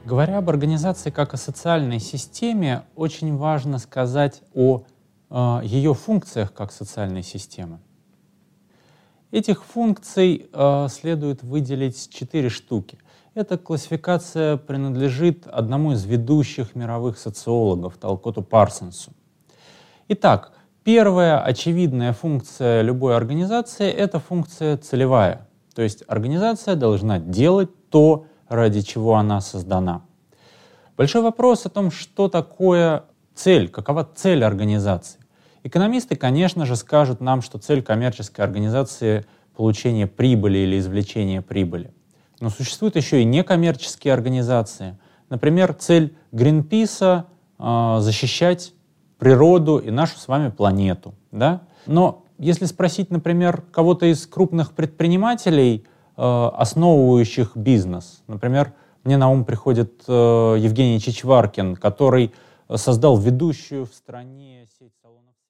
Говоря об организации как о социальной системе, очень важно сказать о ее функциях как социальной системы. Этих функций следует выделить 4 штуки. Эта классификация принадлежит одному из ведущих мировых социологов Талкоту Парсонсу. Итак, первая очевидная функция любой организации — это функция целевая. То есть организация должна делать то, ради чего она создана. Большой вопрос о том, что такое цель, какова цель организации. Экономисты, конечно же, скажут нам, что цель коммерческой организации — получение прибыли или извлечение прибыли. Но существуют еще и некоммерческие организации. Например, цель Гринписа защищать природу и нашу с вами планету. Да? Но если спросить, например, кого-то из крупных предпринимателей, основывающих бизнес, например, мне на ум приходит Евгений Чичваркин, который создал ведущую в стране сеть салонов